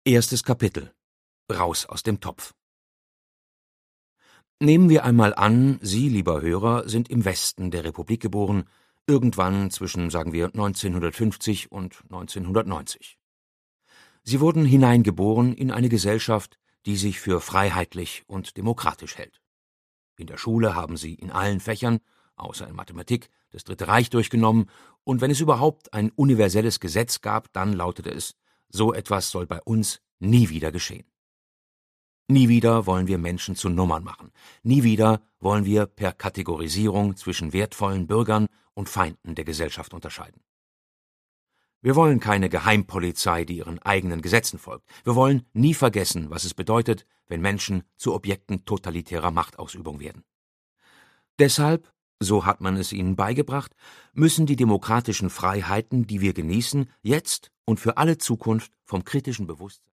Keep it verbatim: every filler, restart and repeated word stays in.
Erstes Kapitel: Raus aus dem Topf. Nehmen wir einmal an, Sie, lieber Hörer, sind im Westen der Republik geboren, irgendwann zwischen, sagen wir, neunzehnhundertfünfzig und neunzehnhundertneunzig. Sie wurden hineingeboren in eine Gesellschaft, die sich für freiheitlich und demokratisch hält. In der Schule haben Sie in allen Fächern, außer in Mathematik, das Dritte Reich durchgenommen, und wenn es überhaupt ein universelles Gesetz gab, dann lautete es: So etwas soll bei uns nie wieder geschehen. Nie wieder wollen wir Menschen zu Nummern machen. Nie wieder wollen wir per Kategorisierung zwischen wertvollen Bürgern und Feinden der Gesellschaft unterscheiden. Wir wollen keine Geheimpolizei, die ihren eigenen Gesetzen folgt. Wir wollen nie vergessen, was es bedeutet, wenn Menschen zu Objekten totalitärer Machtausübung werden. Deshalb, so hat man es ihnen beigebracht, müssen die demokratischen Freiheiten, die wir genießen, jetzt und für alle Zukunft vom kritischen Bewusstsein